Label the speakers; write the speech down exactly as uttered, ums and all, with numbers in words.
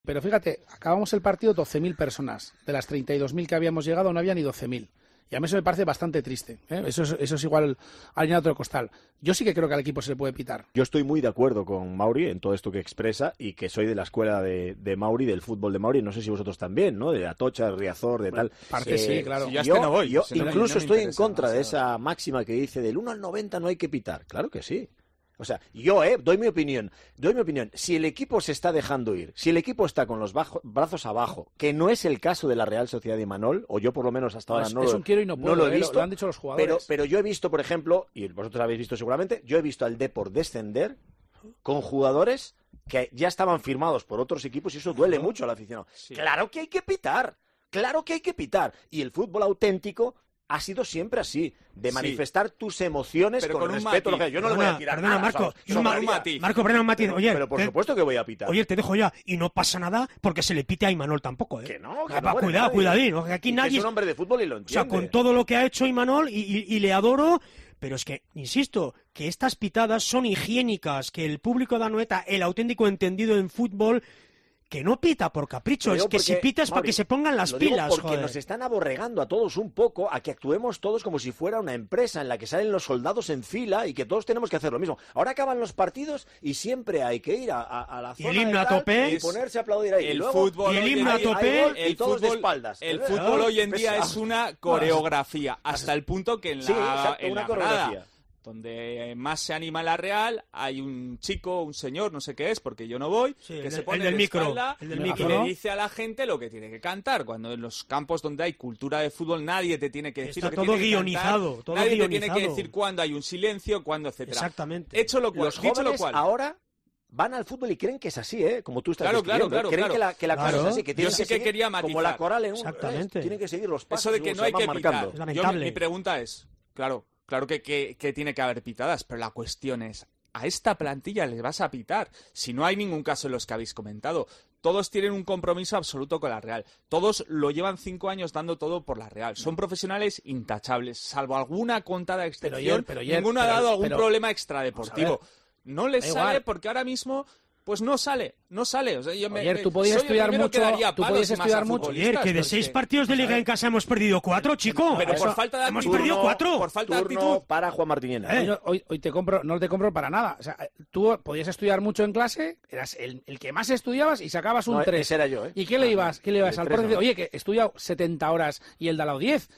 Speaker 1: Pero fíjate, acabamos el partido doce mil personas. De las treinta y dos mil que habíamos llegado no había ni doce mil. Y a mí eso me parece bastante triste, ¿eh? Eso es, eso es igual al otro costal. Yo sí que creo que al equipo se le puede pitar.
Speaker 2: Yo estoy muy de acuerdo con Mauri en todo esto que expresa y que soy de la escuela de, de Mauri, del fútbol de Mauri. No sé si vosotros también, ¿no? De Atocha, Riazor, de tal.
Speaker 1: Parte eh, sí, claro.
Speaker 2: Si yo, yo, no voy, yo incluso no estoy en contra de esa máxima que dice del uno al noventa no hay que pitar. Claro que sí. O sea, yo eh, doy mi opinión, doy mi opinión. Si el equipo se está dejando ir, si el equipo está con los bajo, brazos abajo, que no es el caso de la Real Sociedad de Imanol, o yo por lo menos hasta ahora
Speaker 1: no,
Speaker 2: no,
Speaker 1: es
Speaker 2: lo,
Speaker 1: un quiero y no, puedo,
Speaker 2: no lo he
Speaker 1: eh,
Speaker 2: visto.
Speaker 1: Lo han dicho los jugadores.
Speaker 2: Pero, pero yo he visto, por ejemplo, y vosotros habéis visto seguramente, yo he visto al Depor descender con jugadores que ya estaban firmados por otros equipos y eso duele ¿no? mucho al aficionado. Sí. Claro que hay que pitar, claro que hay que pitar. Y el fútbol auténtico ha sido siempre así, de manifestar sí. tus emociones pero con, con respeto a lo que yo no le voy a tirar
Speaker 3: perdona,
Speaker 2: nada.
Speaker 3: Marco,
Speaker 2: O sea,
Speaker 3: un ma-
Speaker 2: matiz.
Speaker 3: Marco, perdona un matiz. Oye,
Speaker 2: pero por
Speaker 3: te,
Speaker 2: supuesto que voy a pitar.
Speaker 3: Oye, te dejo ya y no pasa nada porque se le pite a Imanol tampoco, ¿eh?
Speaker 2: Que no, que
Speaker 3: ah,
Speaker 2: no.
Speaker 3: Cuidado,
Speaker 2: nadie.
Speaker 3: cuidadín, ¿no? Que aquí
Speaker 2: y
Speaker 3: nadie
Speaker 2: que es un hombre de fútbol y lo entiende.
Speaker 3: O sea, con todo lo que ha hecho Imanol y, y, y le adoro, pero es que, insisto, que estas pitadas son higiénicas, que el público de Anoeta, el auténtico entendido en fútbol, que no pita por capricho, es que
Speaker 2: porque,
Speaker 3: si pita es para que se pongan las
Speaker 2: lo digo
Speaker 3: pilas,
Speaker 2: porque
Speaker 3: joder.
Speaker 2: Nos están aborregando a todos un poco a que actuemos todos como si fuera una empresa en la que salen los soldados en fila y que todos tenemos que hacer lo mismo. Ahora acaban los partidos y siempre hay que ir a, a, a la zona
Speaker 3: y el himno a tope
Speaker 2: y ponerse a aplaudir ahí.
Speaker 4: El
Speaker 2: y luego,
Speaker 4: fútbol
Speaker 3: y el himno a tope
Speaker 4: el
Speaker 2: y todos
Speaker 4: fútbol,
Speaker 2: de espaldas.
Speaker 4: El
Speaker 2: ¿verdad?
Speaker 4: fútbol hoy en día
Speaker 2: Pesado.
Speaker 4: es una coreografía, hasta el punto que en la,
Speaker 2: sí, exacto,
Speaker 4: en
Speaker 2: una
Speaker 4: la
Speaker 2: coreografía.
Speaker 4: grada, donde más se anima la Real, hay un chico, un señor, no sé qué es, porque yo no voy,
Speaker 3: sí,
Speaker 4: que
Speaker 3: el,
Speaker 4: se pone
Speaker 3: el del
Speaker 4: de
Speaker 3: micro,
Speaker 4: espalda
Speaker 3: el del
Speaker 4: y
Speaker 3: micro,
Speaker 4: le
Speaker 3: ¿no?
Speaker 4: dice a la gente lo que tiene que cantar. Cuando en los campos donde hay cultura de fútbol nadie te tiene que decir
Speaker 3: Está
Speaker 4: lo que
Speaker 3: todo
Speaker 4: tiene que
Speaker 3: guionizado,
Speaker 4: cantar,
Speaker 3: todo
Speaker 4: nadie
Speaker 3: guionizado.
Speaker 4: te tiene que decir cuándo hay un silencio, cuándo, etcétera.
Speaker 3: Exactamente.
Speaker 4: Hecho lo cual,
Speaker 2: los
Speaker 4: dicho
Speaker 2: jóvenes
Speaker 4: lo cual,
Speaker 2: ahora van al fútbol y creen que es así, ¿eh? Como tú estás
Speaker 4: Claro,
Speaker 2: describiendo.
Speaker 4: claro, claro,
Speaker 2: creen
Speaker 4: claro.
Speaker 2: que la, que la
Speaker 3: Claro.
Speaker 2: cosa es así, que
Speaker 4: Yo
Speaker 2: tienen
Speaker 4: sí que
Speaker 2: seguir
Speaker 4: quería matizar.
Speaker 2: como la coral en un...
Speaker 3: Exactamente.
Speaker 2: Tienen que seguir los pasos.
Speaker 4: eso de que no hay que pitar.
Speaker 3: Es
Speaker 4: Yo,
Speaker 3: lamentable.
Speaker 4: mi, mi pregunta es, claro, claro que, que, que tiene que haber pitadas, pero la cuestión es, ¿a esta plantilla les vas a pitar? Si no hay ningún caso en los que habéis comentado. Todos tienen un compromiso absoluto con la Real. Todos lo llevan cinco años dando todo por la Real. Son profesionales intachables, salvo alguna contada excepción.
Speaker 1: Pero ayer, pero ayer,
Speaker 4: ninguno ha
Speaker 1: pero,
Speaker 4: dado algún
Speaker 1: pero,
Speaker 4: problema extradeportivo. No les
Speaker 1: Da
Speaker 4: sale
Speaker 1: igual.
Speaker 4: porque ahora mismo... Pues no sale, no sale. O sea, yo me,
Speaker 1: Ayer
Speaker 4: me,
Speaker 1: tú podías
Speaker 4: soy el
Speaker 1: estudiar
Speaker 4: primero
Speaker 1: mucho,
Speaker 4: que daría
Speaker 1: tú
Speaker 4: palos
Speaker 1: podías
Speaker 4: y más a
Speaker 1: estudiar mucho.
Speaker 4: futbolistas,
Speaker 3: Ayer, que de
Speaker 4: pero
Speaker 3: seis
Speaker 4: es que-
Speaker 3: partidos de Liga en casa hemos perdido cuatro, chico.
Speaker 4: Pero por
Speaker 1: Eso-
Speaker 4: falta de
Speaker 3: hemos
Speaker 4: actitud,
Speaker 3: perdido
Speaker 4: no,
Speaker 3: cuatro.
Speaker 4: por falta de
Speaker 2: Turno
Speaker 4: actitud.
Speaker 2: para Juan Martiniena.
Speaker 3: Eh.
Speaker 1: Yo hoy, hoy te compro, no te compro para nada. O sea, tú podías estudiar mucho en clase, eras el, el que más estudiabas y sacabas un
Speaker 2: No,
Speaker 1: tres.
Speaker 2: ese era yo, ¿eh?
Speaker 1: ¿Y qué le ibas? ¿Qué le ibas
Speaker 2: el
Speaker 1: al
Speaker 2: tres
Speaker 1: profe?
Speaker 2: no.
Speaker 1: Oye, que he estudiado setenta horas y él da la diez.